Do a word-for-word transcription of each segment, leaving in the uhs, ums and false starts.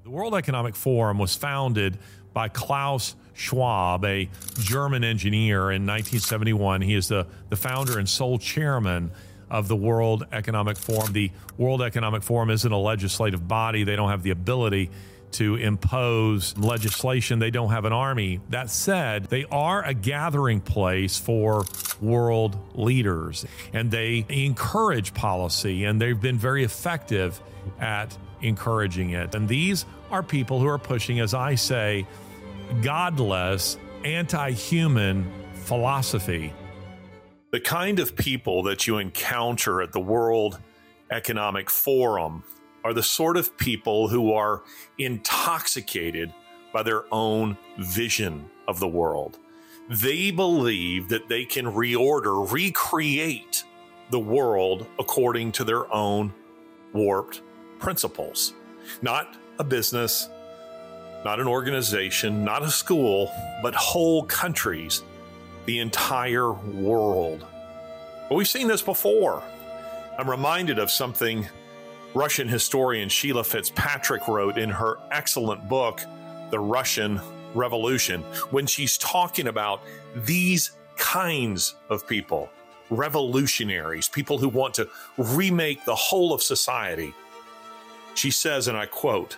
The World Economic Forum was founded by Klaus Schwab, a German engineer, in nineteen seventy-one. He is the, the founder and sole chairman of the World Economic Forum. The World Economic Forum isn't a legislative body. They don't have the ability to impose legislation. They don't have an army. That said, they are a gathering place for world leaders, and they encourage policy, and they've been very effective at encouraging it. And these are people who are pushing, as I say, godless, anti-human philosophy. The kind of people that you encounter at the World Economic Forum are the sort of people who are intoxicated by their own vision of the world. They believe that they can reorder, recreate the world according to their own warped principles. Not a business, not an organization, not a school, but whole countries, the entire world. But we've seen this before. I'm reminded of something Russian historian Sheila Fitzpatrick wrote in her excellent book, The Russian Revolution, when she's talking about these kinds of people, revolutionaries, people who want to remake the whole of society. She says, and I quote,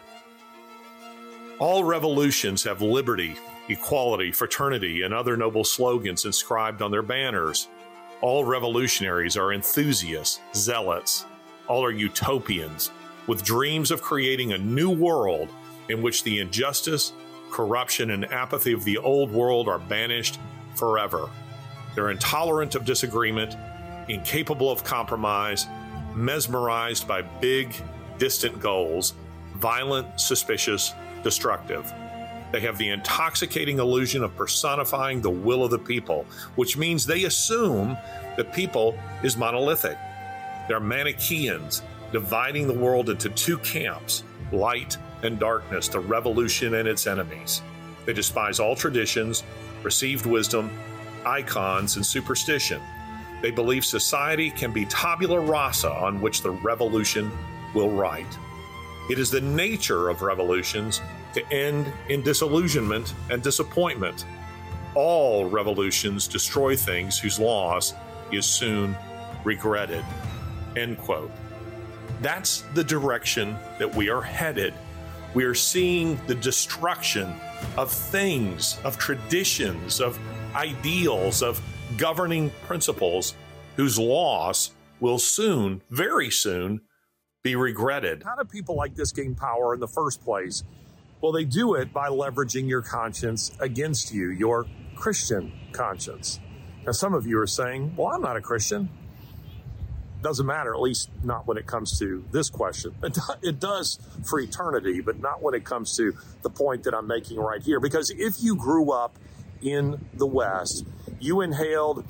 "All revolutions have liberty, equality, fraternity, and other noble slogans inscribed on their banners. All revolutionaries are enthusiasts, zealots. All are utopians, with dreams of creating a new world in which the injustice, corruption, and apathy of the old world are banished forever. They're intolerant of disagreement, incapable of compromise, mesmerized by big, distant goals, violent, suspicious, destructive. They have the intoxicating illusion of personifying the will of the people, which means they assume that people is monolithic. They're Manichaeans, dividing the world into two camps, light and darkness, the revolution and its enemies. They despise all traditions, received wisdom, icons, and superstition. They believe society can be tabula rasa on which the revolution will write. It is the nature of revolutions to end in disillusionment and disappointment. All revolutions destroy things whose loss is soon regretted." End quote. That's the direction that we are headed. We are seeing the destruction of things, of traditions, of ideals, of governing principles whose loss will soon, very soon, be regretted. How do people like this gain power in the first place? Well, they do it by leveraging your conscience against you, your Christian conscience. Now, some of you are saying, well, I'm not a Christian. Doesn't matter, at least not when it comes to this question. It, it does for eternity, but not when it comes to the point that I'm making right here. Because if you grew up in the West, you inhaled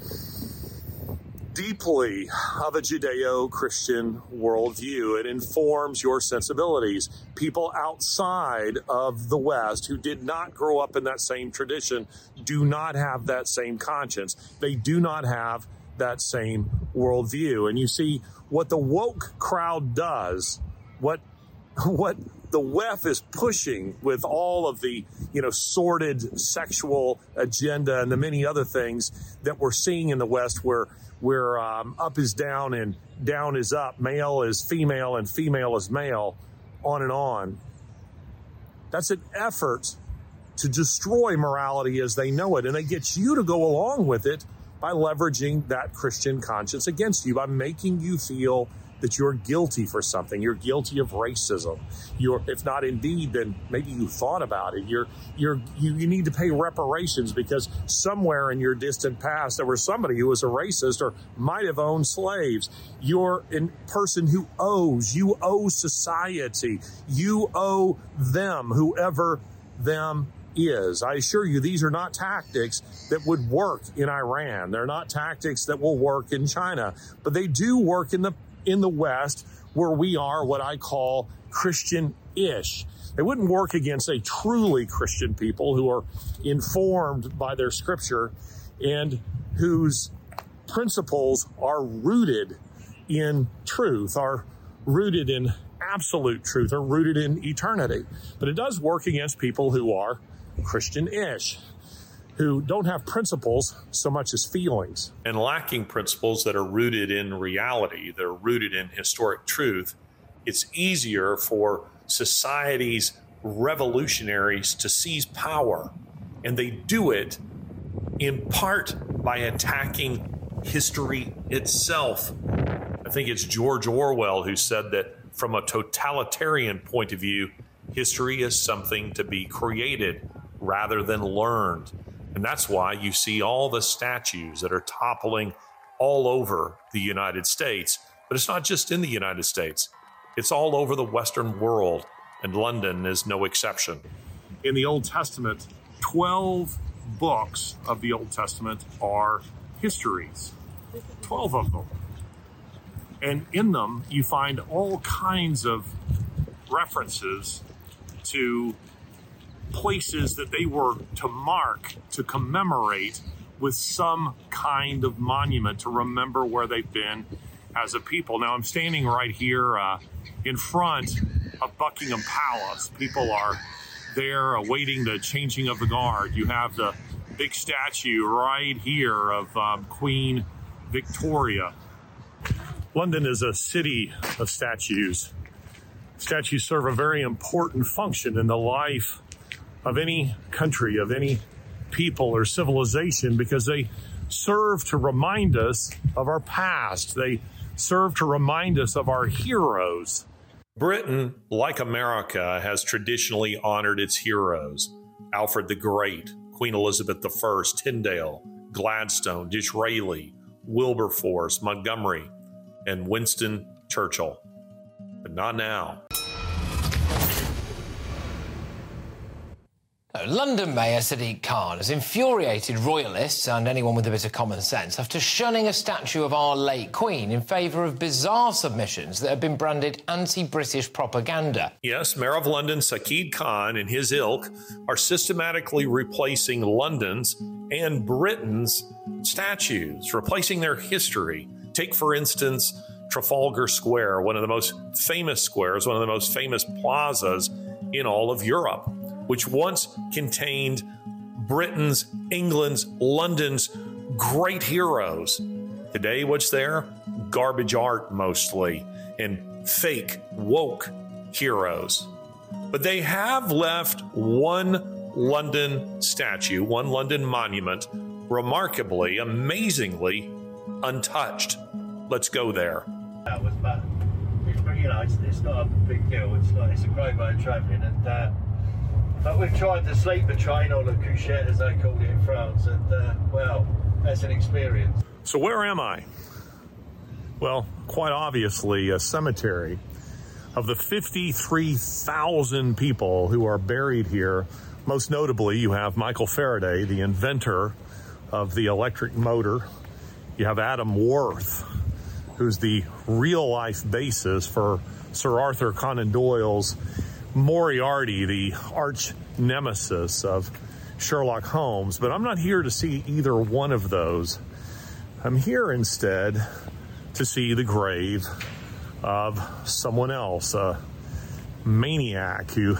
deeply of a Judeo-Christian worldview. It informs your sensibilities. People outside of the West who did not grow up in that same tradition do not have that same conscience. They do not have that same worldview. And you see what the woke crowd does, what what the W E F is pushing with all of the, you know, sordid sexual agenda and the many other things that we're seeing in the West, where where um, up is down and down is up, male is female and female is male, on and on. That's an effort to destroy morality as they know it, and they get you to go along with it by leveraging that Christian conscience against you, by making you feel that you're guilty for something. You're guilty of racism. You're, if not indeed, then maybe you thought about it. You're, you're, you, you need to pay reparations because somewhere in your distant past there was somebody who was a racist or might have owned slaves. You're a person who owes. You owe society. You owe them, whoever them is. I assure you, these are not tactics that would work in Iran. They're not tactics that will work in China, but they do work in the in the West, where we are what I call Christian-ish. They wouldn't work against a truly Christian people who are informed by their scripture and whose principles are rooted in truth, are rooted in absolute truth or rooted in eternity. But it does work against people who are Christian-ish, who don't have principles so much as feelings. And lacking principles that are rooted in reality, they're rooted in historic truth, it's easier for society's revolutionaries to seize power. And they do it in part by attacking history itself. I think it's George Orwell who said that from a totalitarian point of view, history is something to be created rather than learned. And that's why you see all the statues that are toppling all over the United States. But it's not just in the United States. It's all over the Western world, and London is no exception. In the Old Testament, twelve books of the Old Testament are histories. twelve of them. And in them, you find all kinds of references to places that they were to mark, to commemorate with some kind of monument to remember where they've been as a people. Now, I'm standing right here uh, in front of Buckingham Palace. People are there awaiting the changing of the guard. You have the big statue right here of um, Queen Victoria. London is a city of statues. Statues serve a very important function in the life of any country, of any people or civilization, because they serve to remind us of our past. They serve to remind us of our heroes. Britain, like America, has traditionally honored its heroes. Alfred the Great, Queen Elizabeth the First, Tyndale, Gladstone, Disraeli, Wilberforce, Montgomery, and Winston Churchill. But not now. London Mayor Sadiq Khan has infuriated royalists and anyone with a bit of common sense after shunning a statue of our late Queen in favour of bizarre submissions that have been branded anti-British propaganda. Yes, Mayor of London Sadiq Khan and his ilk are systematically replacing London's and Britain's statues, replacing their history. Take, for instance, Trafalgar Square, one of the most famous squares, one of the most famous plazas in all of Europe, which once contained Britain's, England's, London's great heroes. Today, what's there? Garbage art mostly, and fake, woke heroes. But they have left one London statue, one London monument, remarkably, amazingly untouched. Let's go there. That was bad. It's, you know, it's, it's not a big deal. It's not. It's a great way of travelling, and uh, but we've tried to sleep the train, or the couchette as they called it in France, and uh, well, that's an experience. So where am I? Well, quite obviously a cemetery. Of the fifty-three thousand people who are buried here, most notably you have Michael Faraday, the inventor of the electric motor. You have Adam Worth, who's the real-life basis for Sir Arthur Conan Doyle's Moriarty, the arch nemesis of Sherlock Holmes. But I'm not here to see either one of those. I'm here instead to see the grave of someone else, a maniac who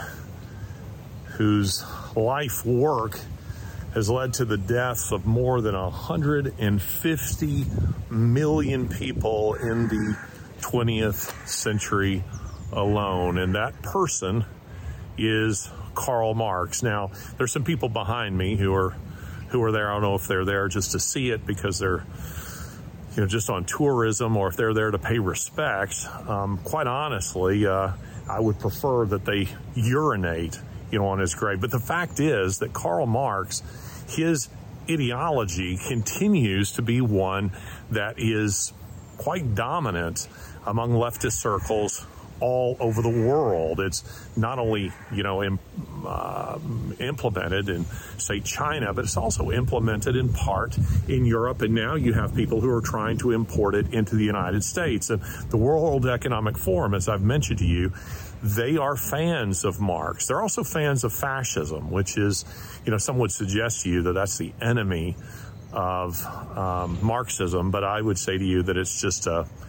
whose life work has led to the deaths of more than one hundred fifty million people in the twentieth century alone. And that person is Karl Marx. Now, there's some people behind me who are who are there. I don't know if they're there just to see it because they're you know, just on tourism, or if they're there to pay respects. Um, quite honestly, uh, I would prefer that they urinate, you know, on his grave. But the fact is that Karl Marx, his ideology continues to be one that is quite dominant among leftist circles all over the world. It's not only, you know, im, uh, implemented in, say, China, but it's also implemented in part in Europe. And now you have people who are trying to import it into the United States. And the World Economic Forum, as I've mentioned to you, they are fans of Marx. They're also fans of fascism, which is, you know, some would suggest to you that that's the enemy of um, Marxism. But I would say to you that it's just a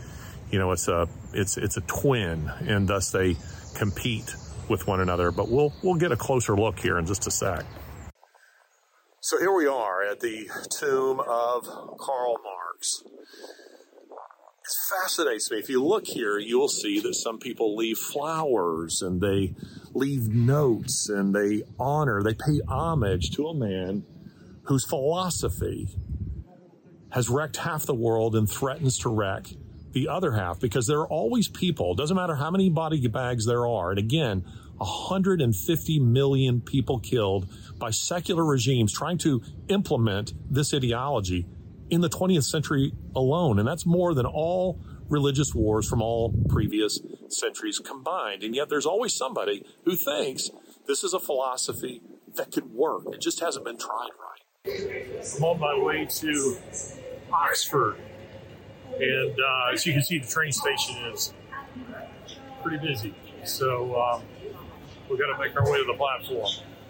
you know, it's a it's it's a twin, and thus they compete with one another. But we'll we'll get a closer look here in just a sec. So here we are at the tomb of Karl Marx. It fascinates me. If you look here, you will see that some people leave flowers and they leave notes and they honor, they pay homage to a man whose philosophy has wrecked half the world and threatens to wreck the other half, because there are always people, doesn't matter how many body bags there are, and again, one hundred fifty million people killed by secular regimes trying to implement this ideology in the twentieth century alone. And that's more than all religious wars from all previous centuries combined. And yet there's always somebody who thinks this is a philosophy that could work. It just hasn't been tried right. I'm on my way to Oxford. And uh, as you can see, the train station is pretty busy. So um, we've got to make our way to the platform.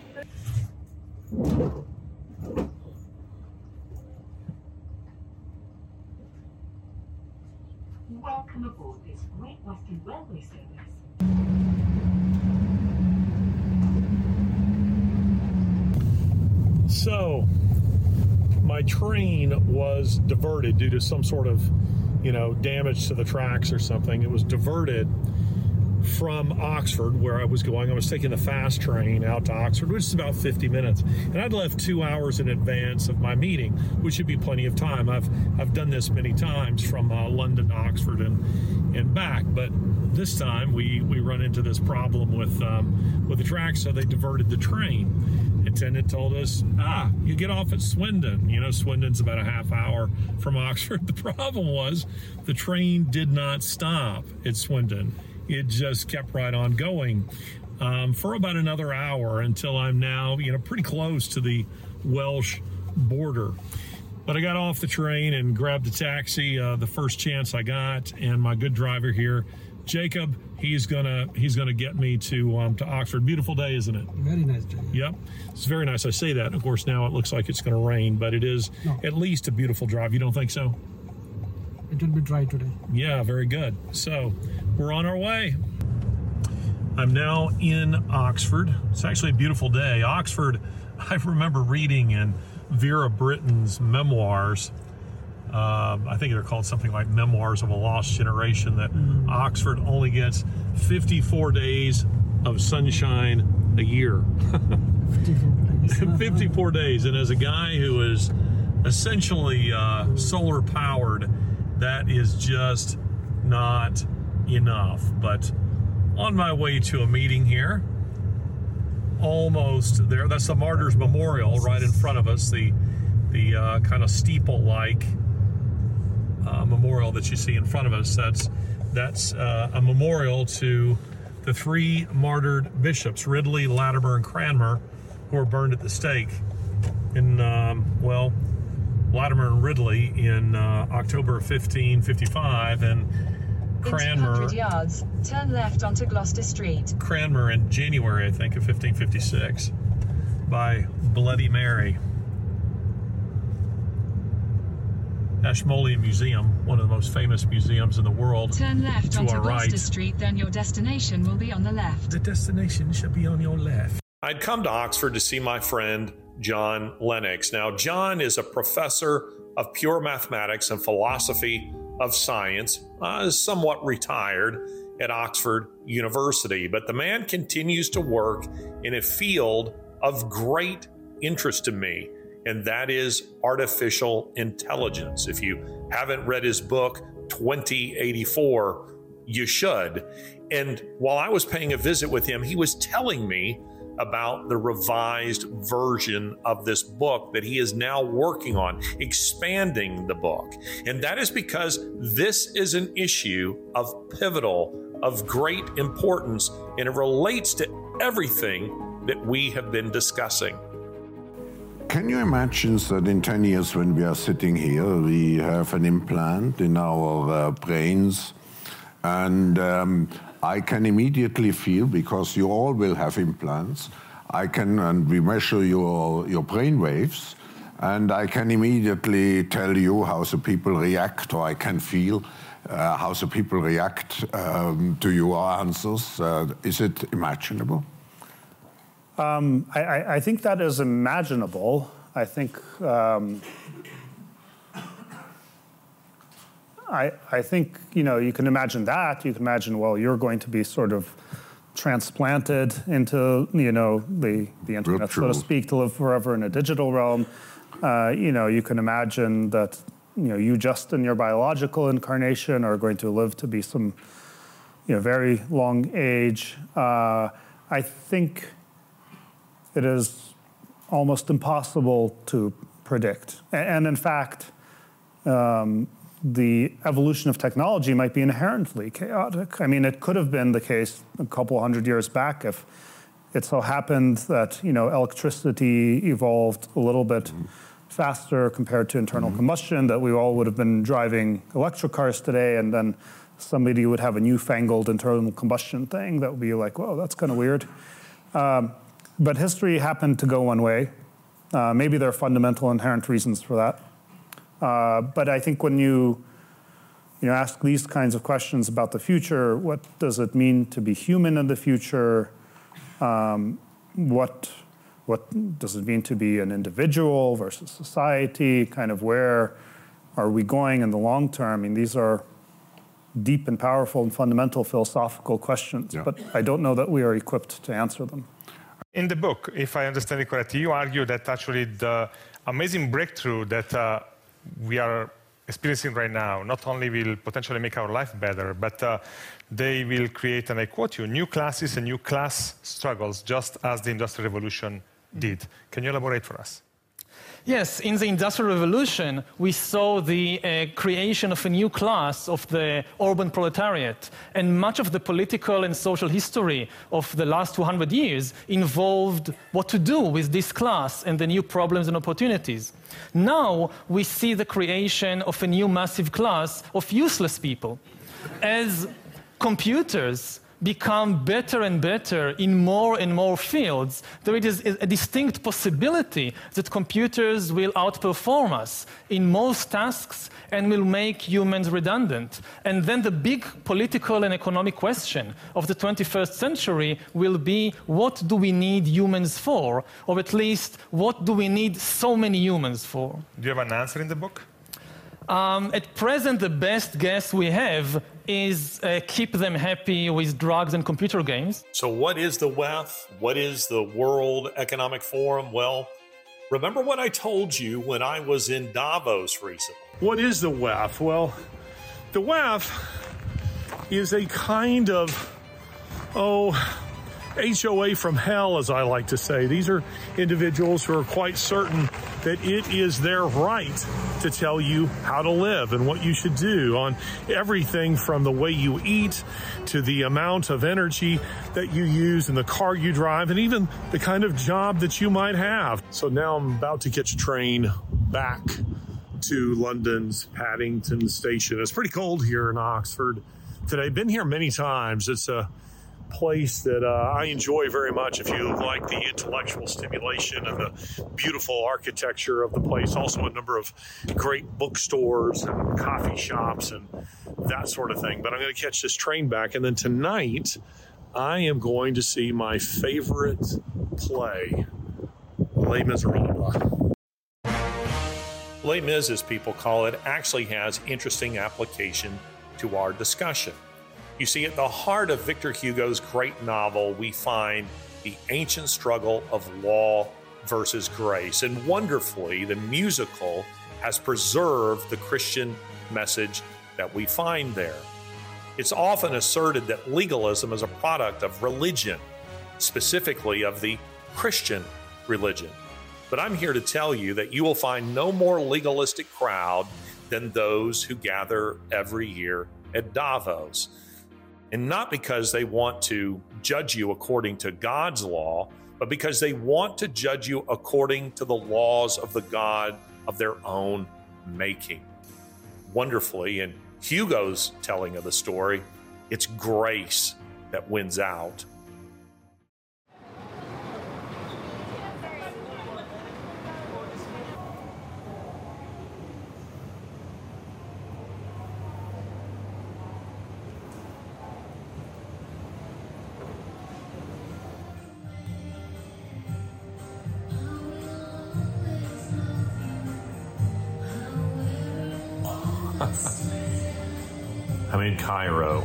Welcome aboard this Great Western Railway service. So, my train was diverted due to some sort of, you know, damage to the tracks or something. It was diverted from Oxford, where I was going. I was taking the fast train out to Oxford, which is about fifty minutes. And I'd left two hours in advance of my meeting, which should be plenty of time. I've I've done this many times from uh, London to Oxford and, and back. But this time we, we run into this problem with, um, with the tracks, so they diverted the train. Attendant told us, ah, you get off at Swindon. You know, Swindon's about a half hour from Oxford. The problem was the train did not stop at Swindon. It just kept right on going um, for about another hour until I'm now, you know, pretty close to the Welsh border. But I got off the train and grabbed a taxi uh, the first chance I got, and my good driver here, Jacob, he's gonna he's gonna get me to um, to Oxford. Beautiful day, isn't it? Very nice day. Yep, it's very nice. I say that. Of course, now it looks like it's going to rain, but it is no. At least a beautiful drive. You don't think so? It will be dry today. Yeah, very good. So we're on our way. I'm now in Oxford. It's actually a beautiful day. Oxford, I remember reading in Vera Britton's memoirs, uh, I think they're called something like Memoirs of a Lost Generation, that mm. Oxford only gets fifty-four days of sunshine a year. fifty-four days. fifty-four days. And as a guy who is essentially uh, solar powered, that is just not enough. But on my way to a meeting here, almost there. That's the Martyrs Memorial right in front of us, the the uh, kind of steeple-like uh, memorial that you see in front of us. That's that's uh, a memorial to the three martyred bishops, Ridley, Latimer, and Cranmer, who were burned at the stake in, um, well, Latimer and Ridley in uh, October of fifteen fifty-five, and Cranmer, in two hundred yards, turn left onto Gloucester Street. Cranmer in January, I think, of fifteen fifty-six, by Bloody Mary. Ashmolean Museum, one of the most famous museums in the world. Turn left to onto our Gloucester right. Street, then your destination will be on the left. The destination should be on your left. I'd come to Oxford to see my friend John Lennox. Now, John is a professor of pure mathematics and philosophy of science, uh, somewhat retired at Oxford University, but the man continues to work in a field of great interest to me, and that is artificial intelligence. If you haven't read his book, twenty eighty-four, you should. And while I was paying a visit with him, he was telling me about the revised version of this book that he is now working on, expanding the book. And that is because this is an issue of pivotal, of great importance, and it relates to everything that we have been discussing. Can you imagine that in ten years when we are sitting here, we have an implant in our uh, brains, and um, I can immediately feel, because you all will have implants, I can, and we measure your, your brain waves, and I can immediately tell you how the people react, or I can feel uh, how the people react um, to your answers? Uh, is it imaginable? Um, I, I think that is imaginable. I think um, I, I think you know you can imagine that. You can imagine, well, you're going to be sort of transplanted into you know the the internet, so to speak, to live forever in a digital realm. Uh, you know, you can imagine that you know you just in your biological incarnation are going to live to be some you know very long age. Uh, I think it is almost impossible to predict, and in fact. Um, the evolution of technology might be inherently chaotic. I mean, it could have been the case a couple hundred years back if it so happened that, you know, electricity evolved a little bit mm-hmm. faster compared to internal mm-hmm. combustion, that we all would have been driving electric cars today, and then somebody would have a newfangled internal combustion thing that would be like, whoa, that's kind of weird. Um, but history happened to go one way. Uh, maybe there are fundamental inherent reasons for that. Uh, but I think when you, you know, ask these kinds of questions about the future, what does it mean to be human in the future? Um, what, what does it mean to be an individual versus society? Kind of where are we going in the long term? I mean, these are deep and powerful and fundamental philosophical questions, yeah. but I don't know that we are equipped to answer them. In the book, if I understand it correctly, you argue that actually the amazing breakthrough that uh, we are experiencing right now not only will potentially make our life better, but uh, they will create, and I quote you, new classes and new class struggles, just as the Industrial Revolution did. Can you elaborate for us? Yes, in the Industrial Revolution, we saw the uh, creation of a new class of the urban proletariat, and much of the political and social history of the last two hundred years involved what to do with this class and the new problems and opportunities. Now we see the creation of a new massive class of useless people. As computers become better and better in more and more fields, there is a distinct possibility that computers will outperform us in most tasks and will make humans redundant. And then the big political and economic question of the twenty-first century will be, what do we need humans for? Or at least, what do we need so many humans for? Do you have an answer in the book? Um, at present, the best guess we have is uh, keep them happy with drugs and computer games. So what is the W E F? What is the World Economic Forum? Well, remember what I told you when I was in Davos recently. What is the W E F? Well, the W E F is a kind of, oh, H O A from hell, as I like to say. These are individuals who are quite certain that it is their right to tell you how to live and what you should do on everything from the way you eat to the amount of energy that you use in the car you drive and even the kind of job that you might have. So now I'm about to catch a train back to London's Paddington Station. It's pretty cold here in Oxford today. Been here many times. It's a place that uh, I enjoy very much if you like the intellectual stimulation and the beautiful architecture of the place. Also a number of great bookstores and coffee shops and that sort of thing. But I'm going to catch this train back, and then tonight I am going to see my favorite play, Les Miserables. Les Mis, as people call it, actually has interesting application to our discussion. You see, at the heart of Victor Hugo's great novel, we find the ancient struggle of law versus grace. And wonderfully, the musical has preserved the Christian message that we find there. It's often asserted that legalism is a product of religion, specifically of the Christian religion. But I'm here to tell you that you will find no more legalistic crowd than those who gather every year at Davos. And not because they want to judge you according to God's law, but because they want to judge you according to the laws of the God of their own making. Wonderfully, in Hugo's telling of the story, it's grace that wins out. I'm in Cairo.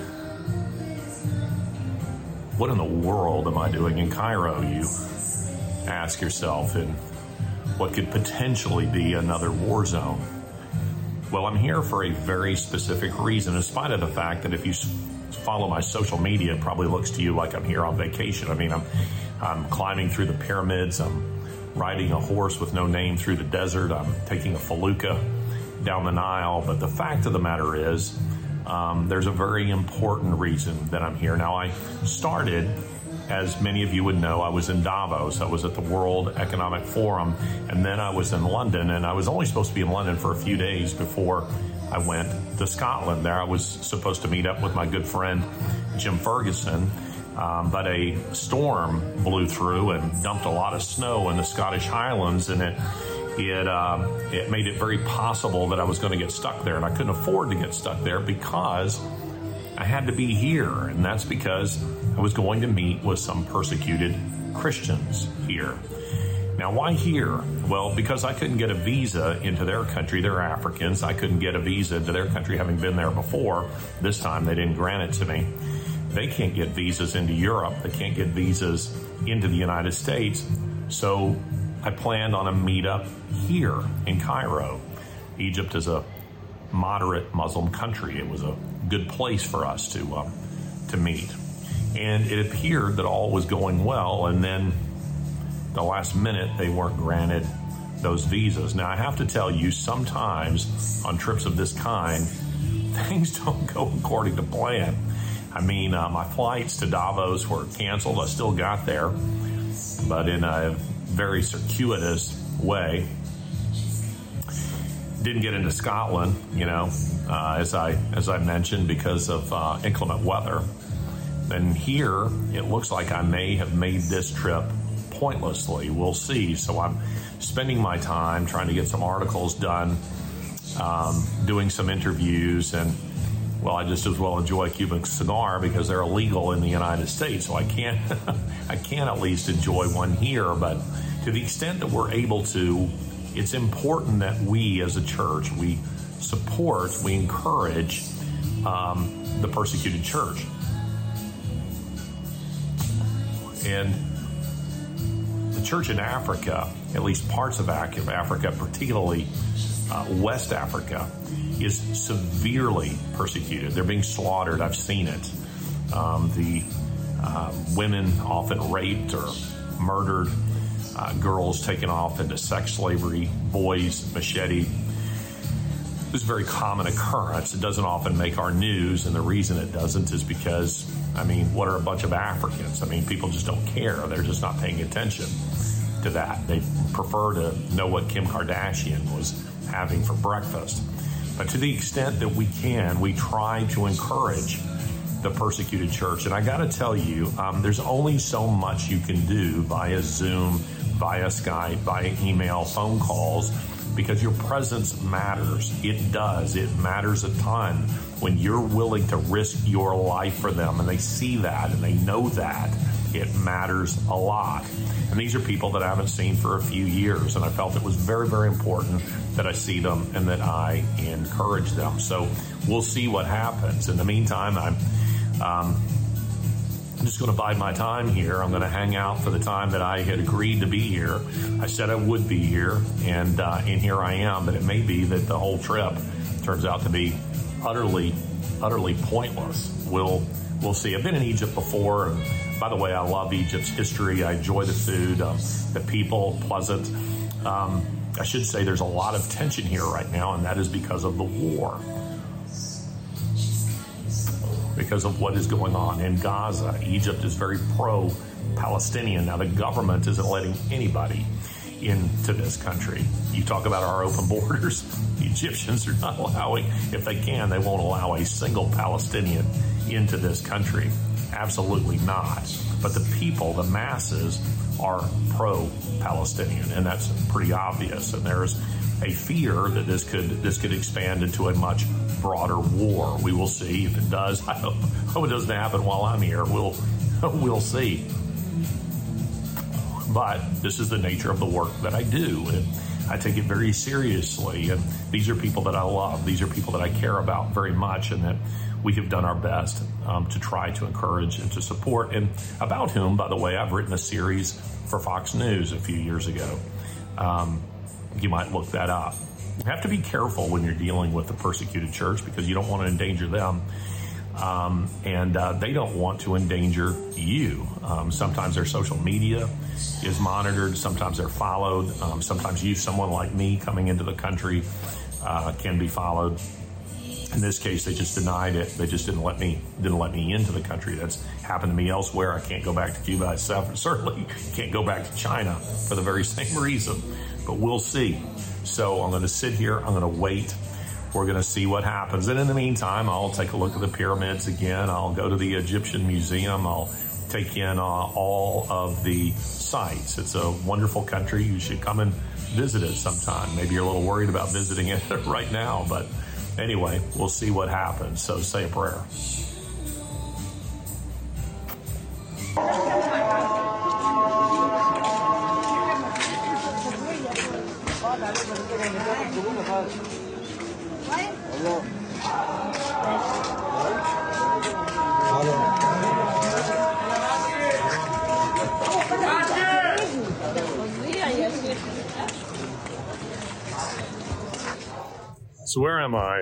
What in the world am I doing in Cairo, you ask yourself, in what could potentially be another war zone? Well, I'm here for a very specific reason, in spite of the fact that if you follow my social media, it probably looks to you like I'm here on vacation. I mean, I'm, I'm climbing through the pyramids. I'm riding a horse with no name through the desert. I'm taking a felucca down the Nile. But the fact of the matter is, um, there's a very important reason that I'm here. Now, I started, as many of you would know, I was in Davos. I was at the World Economic Forum, and then I was in London, and I was only supposed to be in London for a few days before I went to Scotland. There I was supposed to meet up with my good friend Jim Ferguson, um, but a storm blew through and dumped a lot of snow in the Scottish Highlands, and it it uh, it made it very possible that I was going to get stuck there, and I couldn't afford to get stuck there because I had to be here, and that's because I was going to meet with some persecuted Christians here. Now, why here? Well, because I couldn't get a visa into their country. They're Africans. I couldn't get a visa to their country, having been there before. This time, they didn't grant it to me. They can't get visas into Europe. They can't get visas into the United States. So I planned on a meetup here in Cairo. Egypt is a moderate Muslim country. It was a good place for us to uh, to meet. And it appeared that all was going well, and then the last minute they weren't granted those visas. Now, I have to tell you, sometimes on trips of this kind, things don't go according to plan. I mean, uh, my flights to Davos were canceled. I still got there, but in a very circuitous way. Didn't get into Scotland, you know, uh, as I as I mentioned, because of uh, inclement weather. And here, it looks like I may have made this trip pointlessly. We'll see. So I'm spending my time trying to get some articles done, um, doing some interviews, and, well, I just as well enjoy a Cuban cigar because they're illegal in the United States. So I can't, I can't at least enjoy one here. But to the extent that we're able to, it's important that we as a church, we support, we encourage um, the persecuted church. And the church in Africa, at least parts of Africa, particularly uh, West Africa, is severely persecuted. They're being slaughtered. I've seen it. Um, the uh, women often raped or murdered, uh, girls taken off into sex slavery, boys macheted. It's a very common occurrence. It doesn't often make our news, and the reason it doesn't is because, I mean, what are a bunch of Africans? I mean, people just don't care. They're just not paying attention to that. They prefer to know what Kim Kardashian was having for breakfast. But to the extent that we can, we try to encourage the persecuted church. And I got to tell you, um, there's only so much you can do via Zoom, via Skype, via email, phone calls, because your presence matters. It does. It matters a ton when you're willing to risk your life for them, and they see that and they know that. It matters a lot. And these are people that I haven't seen for a few years, and I felt it was very, very important that I see them and that I encourage them. So we'll see what happens. In the meantime, I'm um, I'm just going to bide my time here. I'm going to hang out for the time that I had agreed to be here. I said I would be here, and uh, and here I am. But it may be that the whole trip turns out to be utterly, utterly pointless. We'll we'll see. I've been in Egypt before. And by the way, I love Egypt's history. I enjoy the food, um, the people, pleasant. Um, I should say there's a lot of tension here right now, and that is because of the war. Because of what is going on in Gaza. Egypt is very pro-Palestinian. Now, the government isn't letting anybody into this country. You talk about our open borders. The Egyptians are not allowing, if they can, they won't allow a single Palestinian into this country. Absolutely not. But the people, the masses, are pro-Palestinian, and that's pretty obvious. And there's a fear that this could this could expand into a much broader war. We will see. If it does, I hope, hope it doesn't happen while I'm here. We'll we'll see. But this is the nature of the work that I do. And I take it very seriously. And these are people that I love. These are people that I care about very much, and that we have done our best um, to try to encourage and to support, and about whom, by the way, I've written a series for Fox News a few years ago. Um, you might look that up. You have to be careful when you're dealing with the persecuted church, because you don't want to endanger them. Um, and uh, they don't want to endanger you. Um, sometimes their social media is monitored. Sometimes they're followed. Um, sometimes you, someone like me coming into the country, uh, can be followed. In this case, they just denied it. They just didn't let me didn't let me into the country. That's happened to me elsewhere. I can't go back to Cuba. I certainly can't go back to China for the very same reason. But we'll see. So I'm going to sit here. I'm going to wait. We're going to see what happens. And in the meantime, I'll take a look at the pyramids again. I'll go to the Egyptian Museum. I'll take in uh, all of the sites. It's a wonderful country. You should come and visit it sometime. Maybe you're a little worried about visiting it right now, but anyway, we'll see what happens. So say a prayer. So where am I?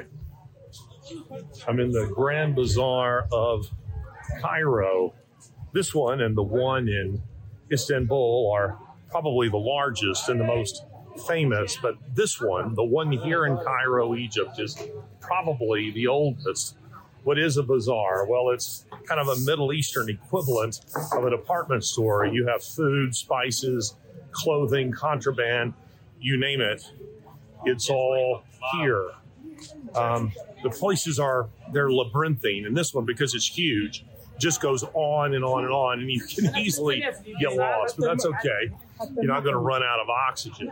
I'm in the Grand Bazaar of Cairo. This one and the one in Istanbul are probably the largest and the most famous, but this one, the one here in Cairo, Egypt, is probably the oldest. What is a bazaar? Well, it's kind of a Middle Eastern equivalent of a department store. You have food, spices, clothing, contraband, you name it. It's all here. Um, the places are, they're labyrinthine. And this one, because it's huge, just goes on and on and on, and you can easily get lost, but that's okay. You're not going to run out of oxygen.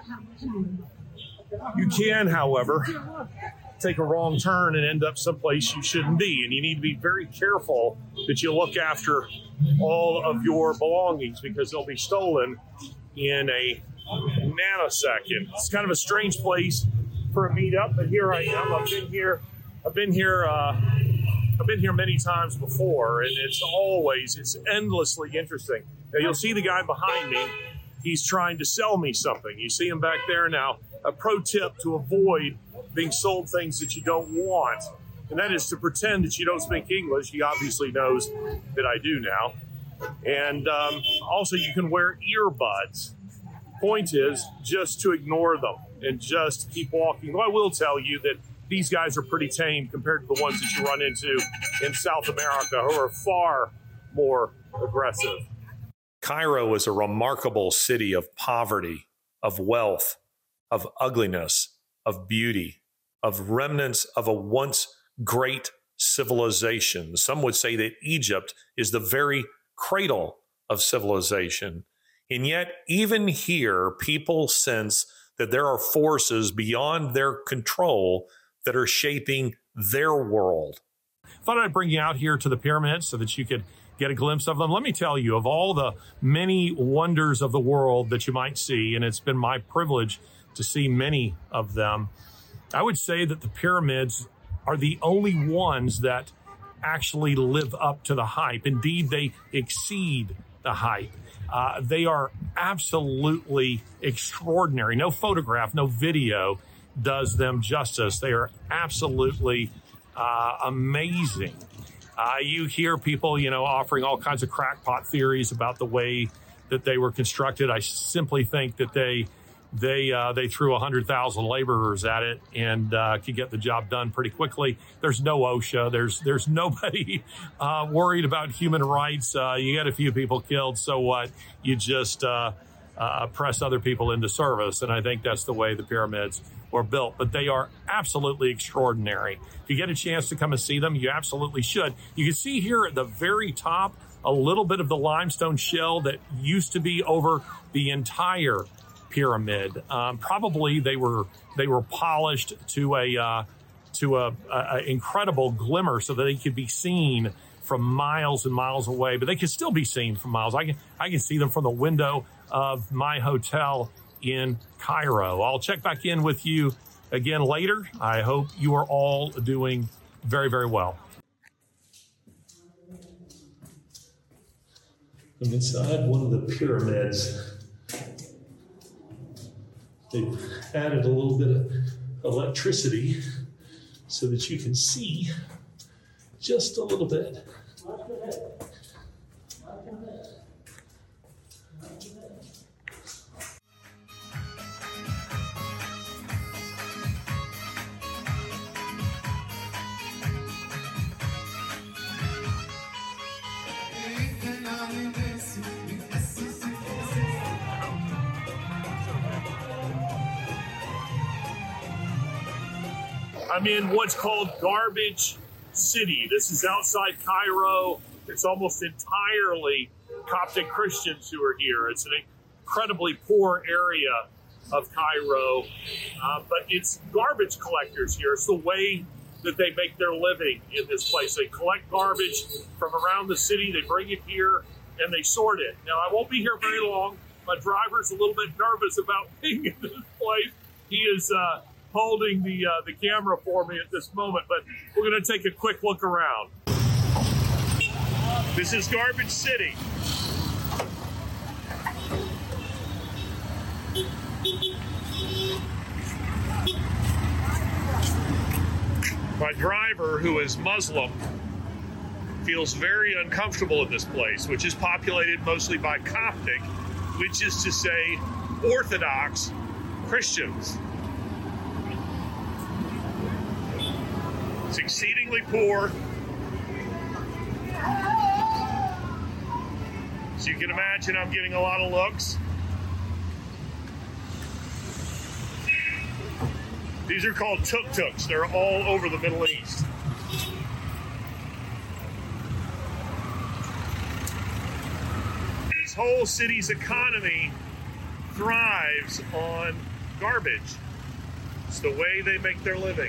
You can, however, take a wrong turn and end up someplace you shouldn't be, and you need to be very careful that you look after all of your belongings, because they'll be stolen in a nanosecond. It's kind of a strange place for a meetup, but here I am. I've been here. I've been here. Uh, I've been here many times before, and it's always, it's endlessly interesting. Now, you'll see the guy behind me. He's trying to sell me something. You see him back there now. A pro tip to avoid being sold things that you don't want, and that is to pretend that you don't speak English. He obviously knows that I do now. And um, also, you can wear earbuds. Point is just to ignore them and just keep walking. Well, I will tell you that these guys are pretty tame compared to the ones that you run into in South America, who are far more aggressive. Cairo is a remarkable city of poverty, of wealth, of ugliness, of beauty, of remnants of a once great civilization. Some would say that Egypt is the very cradle of civilization. And yet, even here, people sense that there are forces beyond their control that are shaping their world. Thought I'd bring you out here to the pyramids so that you could get a glimpse of them. Let me tell you, of all the many wonders of the world that you might see, and it's been my privilege to see many of them, I would say that the pyramids are the only ones that actually live up to the hype. Indeed, they exceed the hype. Uh, they are absolutely extraordinary. No photograph, no video does them justice. They are absolutely uh, amazing. Uh, you hear people, you know, offering all kinds of crackpot theories about the way that they were constructed. I simply think that they they uh, they threw one hundred thousand laborers at it and uh, could get the job done pretty quickly. There's no OSHA. There's there's nobody uh, worried about human rights. Uh, you get a few people killed, so what? You just uh, uh, press other people into service, and I think that's the way the pyramids were built. But they are absolutely extraordinary. If you get a chance to come and see them, you absolutely should. You can see here at the very top a little bit of the limestone shell that used to be over the entire pyramid. Um, probably they were they were polished to a uh, to a, a, a incredible glimmer so that they could be seen from miles and miles away. But they can still be seen from miles. I can I can see them from the window of my hotel in Cairo. I'll check back in with you again later. I hope you are all doing very, very well. I'm inside one of the pyramids. They've added a little bit of electricity so that you can see just a little bit. I'm in what's called Garbage City. This is outside Cairo. It's almost entirely Coptic Christians who are here. It's an incredibly poor area of Cairo, uh, but it's garbage collectors here. It's the way that they make their living in this place. They collect garbage from around the city, they bring it here, and they sort it. Now, I won't be here very long. My driver's a little bit nervous about being in this place. He is uh, holding the, uh, the camera for me at this moment, but we're going to take a quick look around. This is Garbage City. My driver, who is Muslim, feels very uncomfortable in this place, which is populated mostly by Coptic, which is to say Orthodox Christians. It's exceedingly poor. So you can imagine I'm getting a lot of looks. These are called tuk-tuks. They're all over the Middle East. This whole city's economy thrives on garbage. It's the way they make their living.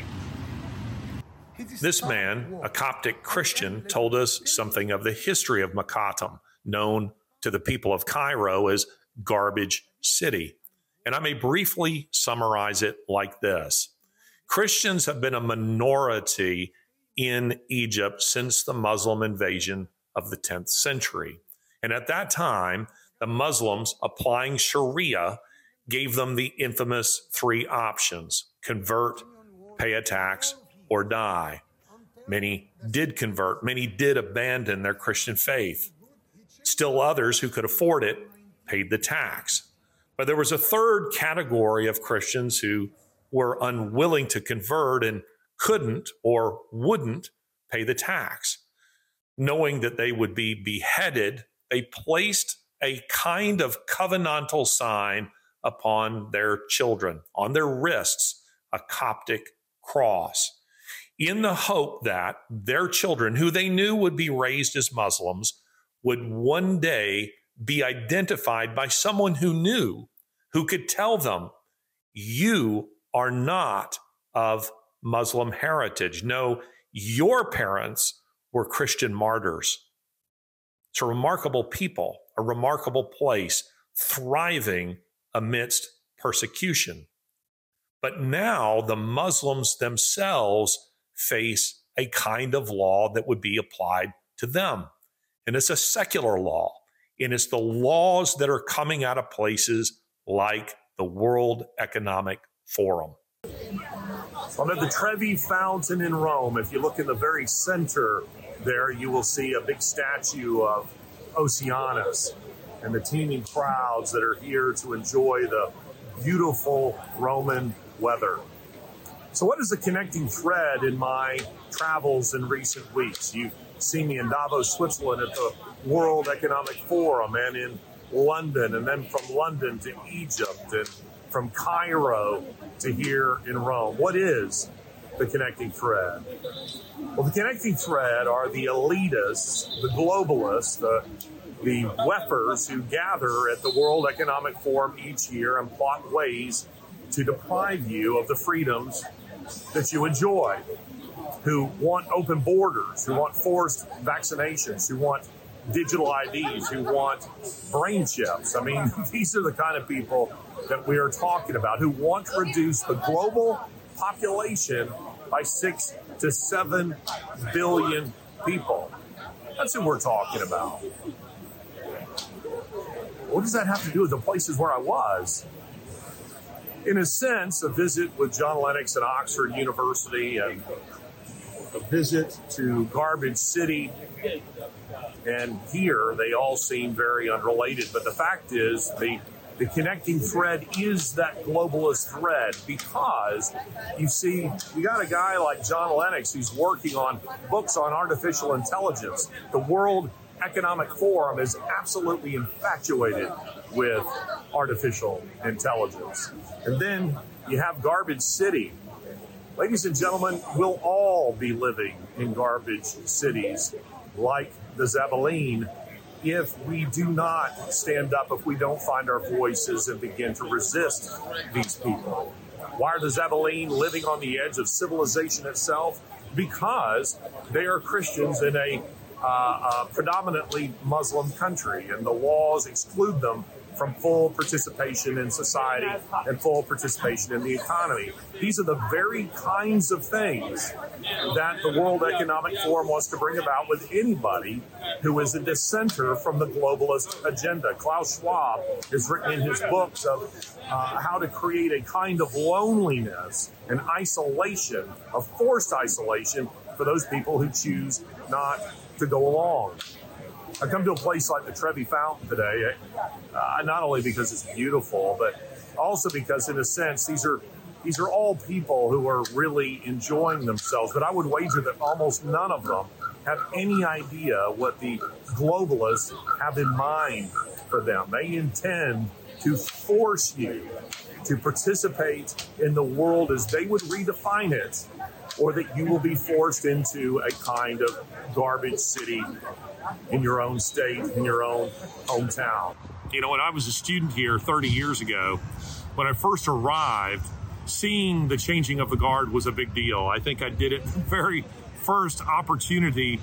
This man, a Coptic Christian, told us something of the history of Makatam, known to the people of Cairo as Garbage City. And I may briefly summarize it like this. Christians have been a minority in Egypt since the Muslim invasion of the tenth century. And at that time, the Muslims applying Sharia gave them the infamous three options: convert, pay a tax, or die. Many did convert. Many did abandon their Christian faith. Still others who could afford it paid the tax. But there was a third category of Christians who were unwilling to convert and couldn't or wouldn't pay the tax. Knowing that they would be beheaded, they placed a kind of covenantal sign upon their children, on their wrists, a Coptic cross, in the hope that their children, who they knew would be raised as Muslims, would one day be identified by someone who knew, who could tell them, you are not of Muslim heritage. No, your parents were Christian martyrs. It's a remarkable people, a remarkable place, thriving amidst persecution. But now the Muslims themselves face a kind of law that would be applied to them. And it's a secular law. And it's the laws that are coming out of places like the World Economic Forum. I'm at the Trevi Fountain in Rome. If you look in the very center there, you will see a big statue of Oceanus and the teeming crowds that are here to enjoy the beautiful Roman weather. So what is the connecting thread in my travels in recent weeks? You see me in Davos, Switzerland at the World Economic Forum, and in London, and then from London to Egypt, and from Cairo to here in Rome. What is the connecting thread? Well, the connecting thread are the elitists, the globalists, the, the wefers who gather at the World Economic Forum each year and plot ways to deprive you of the freedoms that you enjoy, who want open borders, who want forced vaccinations, who want digital I Ds, who want brain chips. I mean, these are the kind of people that we are talking about, who want to reduce the global population by six to seven billion people. That's who we're talking about. What does that have to do with the places where I was? In a sense, a visit with John Lennox at Oxford University and a visit to Garbage City, and here they all seem very unrelated. But the fact is, the the connecting thread is that globalist thread, because you see, you got a guy like John Lennox who's working on books on artificial intelligence. The World Economic Forum is absolutely infatuated with artificial intelligence. And then you have Garbage City. Ladies and gentlemen, we'll all be living in garbage cities like the Zebelin if we do not stand up, if we don't find our voices and begin to resist these people. Why are the Zebelin living on the edge of civilization itself? Because they are Christians in a uh, uh, predominantly Muslim country, and the laws exclude them from full participation in society and full participation in the economy. These are the very kinds of things that the World Economic Forum wants to bring about with anybody who is a dissenter from the globalist agenda. Klaus Schwab has written in his books of uh, how to create a kind of loneliness and isolation, of forced isolation, for those people who choose not to go along. I come to a place like the Trevi Fountain today, uh, not only because it's beautiful, but also because, in a sense, these are these are all people who are really enjoying themselves. But I would wager that almost none of them have any idea what the globalists have in mind for them. They intend to force you to participate in the world as they would redefine it, or that you will be forced into a kind of garbage city in your own state, in your own hometown. You know, when I was a student here thirty years ago, when I first arrived, seeing the changing of the guard was a big deal. I think I did it the very first opportunity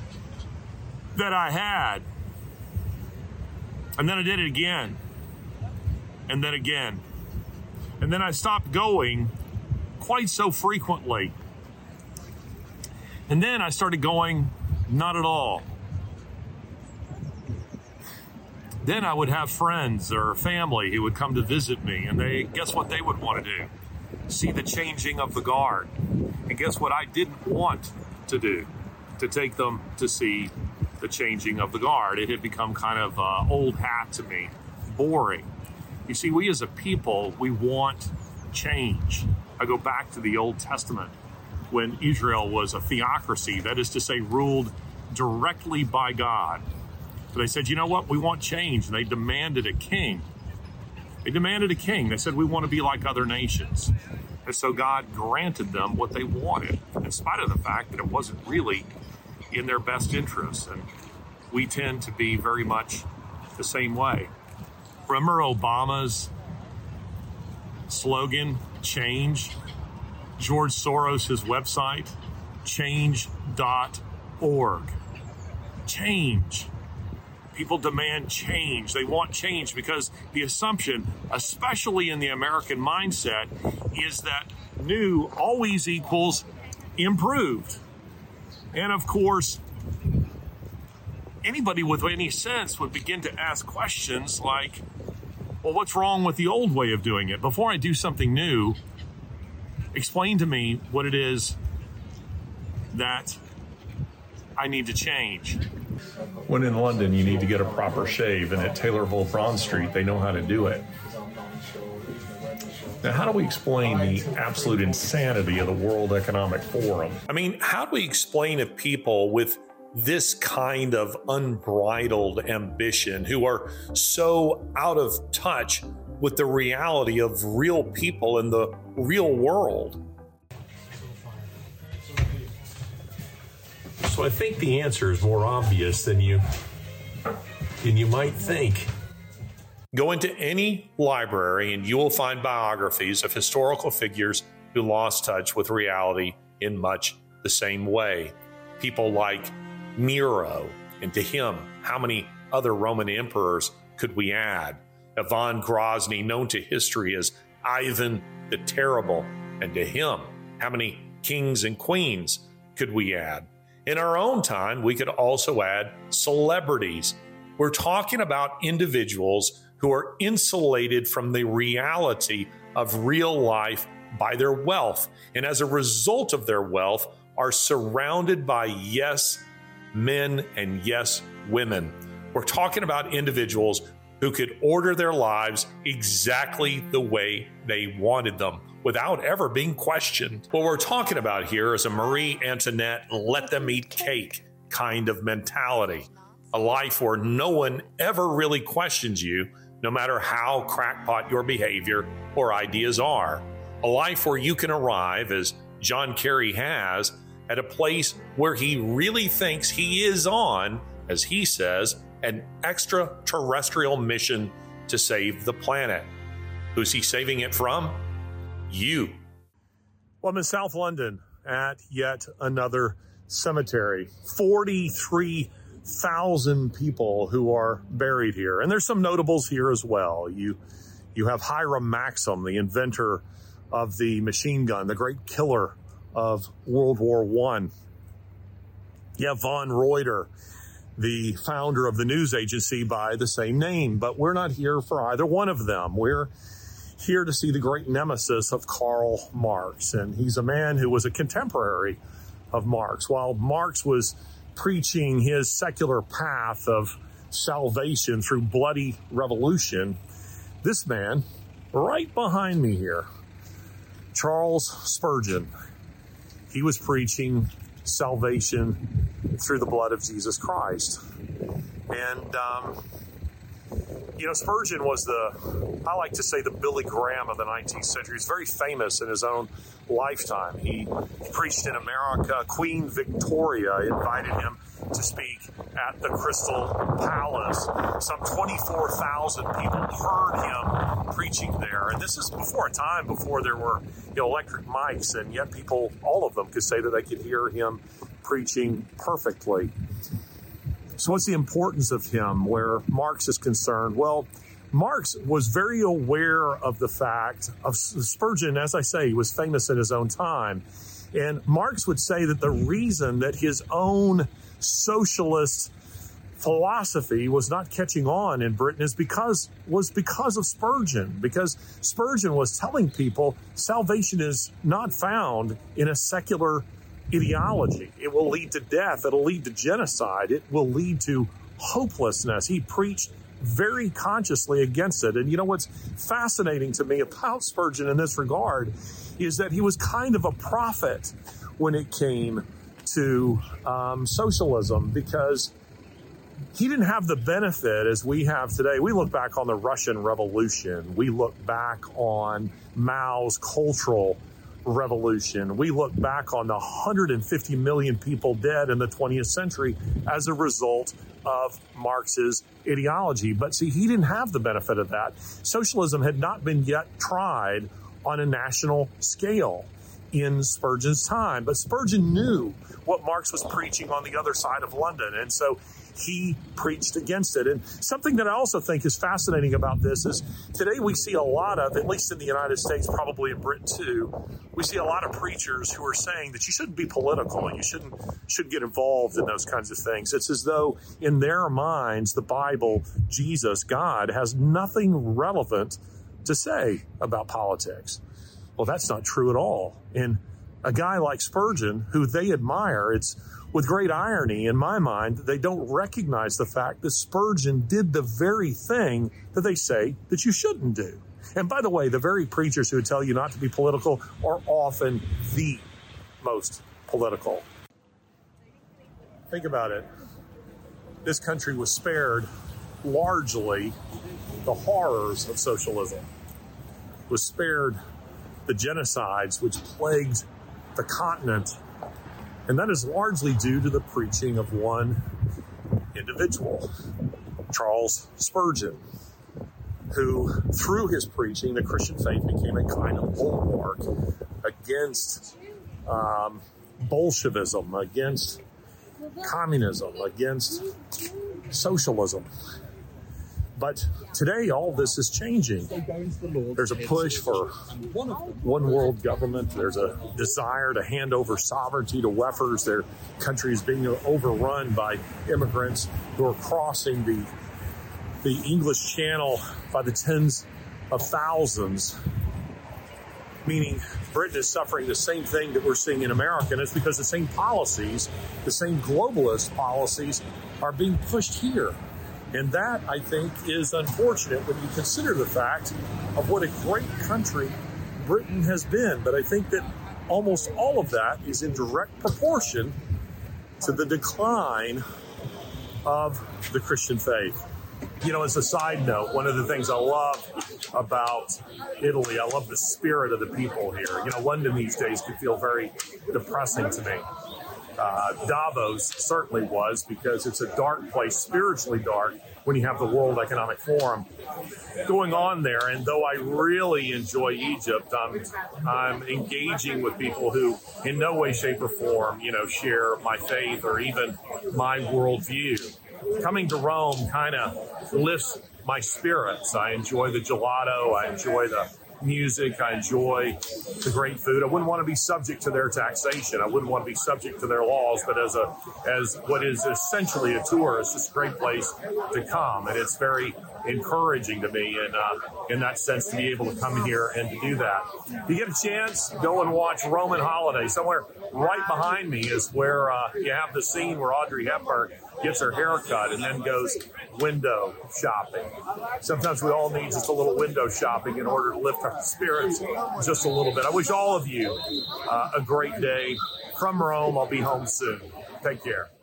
that I had. And then I did it again. And then again. And then I stopped going quite so frequently. And then I started going not at all. Then I would have friends or family who would come to visit me, and they, guess what they would want to do? See the changing of the guard. And guess what I didn't want to do? To take them to see the changing of the guard. It had become kind of uh, old hat to me, boring. You see, we as a people, we want change. I go back to the Old Testament when Israel was a theocracy, that is to say, ruled directly by God. So they said, you know what, we want change. And they demanded a king. They demanded a king. They said, we want to be like other nations. And so God granted them what they wanted, in spite of the fact that it wasn't really in their best interest. And we tend to be very much the same way. Remember Obama's slogan, change? George Soros' website, change dot org. Change. People demand change. They want change because the assumption, especially in the American mindset, is that new always equals improved. And of course, anybody with any sense would begin to ask questions like, well, what's wrong with the old way of doing it? Before I do something new, explain to me what it is that I need to change. When in London, you need to get a proper shave, and at Taylorville Broad Street, they know how to do it. Now, how do we explain the absolute insanity of the World Economic Forum? I mean, how do we explain to people with this kind of unbridled ambition, who are so out of touch with the reality of real people in the real world? So I think the answer is more obvious than you than you might think. Go into any library and you will find biographies of historical figures who lost touch with reality in much the same way. People like Nero, and to him, how many other Roman emperors could we add? Ivan Grozny, known to history as Ivan the Terrible, and to him, how many kings and queens could we add? In our own time, we could also add celebrities. We're talking about individuals who are insulated from the reality of real life by their wealth, and as a result of their wealth, are surrounded by yes men and yes women. We're talking about individuals who could order their lives exactly the way they wanted them without ever being questioned. What we're talking about here is a Marie Antoinette, let them eat cake kind of mentality, a life where no one ever really questions you, no matter how crackpot your behavior or ideas are, a life where you can arrive, as John Kerry has, at a place where he really thinks he is on, as he says, an extraterrestrial mission to save the planet. Who's he saving it from? You. Well, I'm in South London at yet another cemetery. forty-three thousand people who are buried here. And there's some notables here as well. You, you have Hiram Maxim, the inventor of the machine gun, the great killer of World War One. You have von Reuter, the founder of the news agency by the same name, but we're not here for either one of them. We're here to see the great nemesis of Karl Marx, and he's a man who was a contemporary of Marx. While Marx was preaching his secular path of salvation through bloody revolution, this man right behind me here, Charles Spurgeon, he was preaching salvation through the blood of Jesus Christ. And, um, you know, Spurgeon was the, I like to say, the Billy Graham of the nineteenth century. He's very famous in his own lifetime. He preached in America. Queen Victoria invited him to speak at the Crystal Palace. Some twenty-four thousand people heard him preaching there. And this is before a time before there were, you know, electric mics, and yet people, all of them, could say that they could hear him preaching perfectly. So what's the importance of him where Marx is concerned? Well, Marx was very aware of the fact of Spurgeon, as I say, he was famous in his own time. And Marx would say that the reason that his own socialist philosophy was not catching on in Britain is because was because of Spurgeon, because Spurgeon was telling people salvation is not found in a secular ideology. It will lead to death. It'll lead to genocide. It will lead to hopelessness. He preached very consciously against it. And you know what's fascinating to me about Spurgeon in this regard is that he was kind of a prophet when it came to um, socialism, because he didn't have the benefit as we have today. We look back on the Russian Revolution. We look back on Mao's cultural revolution. We look back on the one hundred fifty million people dead in the twentieth century as a result of Marx's ideology. But see, he didn't have the benefit of that. Socialism had not been yet tried on a national scale in Spurgeon's time. But Spurgeon knew what Marx was preaching on the other side of London, and so he preached against it. And something that I also think is fascinating about this is today we see a lot of, at least in the United States, probably in Britain too, we see a lot of preachers who are saying that you shouldn't be political and you shouldn't should get involved in those kinds of things. It's as though in their minds, the Bible, Jesus, God has nothing relevant to say about politics. Well, that's not true at all. And a guy like Spurgeon, who they admire, it's with great irony, in my mind, they don't recognize the fact that Spurgeon did the very thing that they say that you shouldn't do. And by the way, the very preachers who tell you not to be political are often the most political. Think about it. This country was spared largely the horrors of socialism, was spared the genocides which plagued the continent. And that is largely due to the preaching of one individual, Charles Spurgeon, who, through his preaching, the Christian faith became a kind of bulwark against um, Bolshevism, against communism, against socialism. But today, all this is changing. There's a push for one world government. There's a desire to hand over sovereignty to wefers. Their country is being overrun by immigrants who are crossing the, the English Channel by the tens of thousands, meaning Britain is suffering the same thing that we're seeing in America, and it's because the same policies, the same globalist policies are being pushed here. And that, I think, is unfortunate when you consider the fact of what a great country Britain has been. But I think that almost all of that is in direct proportion to the decline of the Christian faith. You know, as a side note, one of the things I love about Italy, I love the spirit of the people here. You know, London these days can feel very depressing to me. Uh, Davos certainly was, because it's a dark place, spiritually dark, when you have the World Economic Forum going on there. And though I really enjoy Egypt, I'm, I'm engaging with people who in no way, shape, or form, you know, share my faith or even my worldview. Coming to Rome kind of lifts my spirits. I enjoy the gelato. I enjoy the music. I enjoy the great food. I wouldn't want to be subject to their taxation. I wouldn't want to be subject to their laws, but as a as what is essentially a tourist, it's a great place to come, and it's very encouraging to me in, uh, in that sense to be able to come here and to do that. If you get a chance, go and watch Roman Holiday. Somewhere right behind me is where uh, you have the scene where Audrey Hepburn gets her hair cut and then goes window shopping. Sometimes we all need just a little window shopping in order to lift our spirits just a little bit. I wish all of you uh, a great day. From Rome, I'll be home soon. Take care.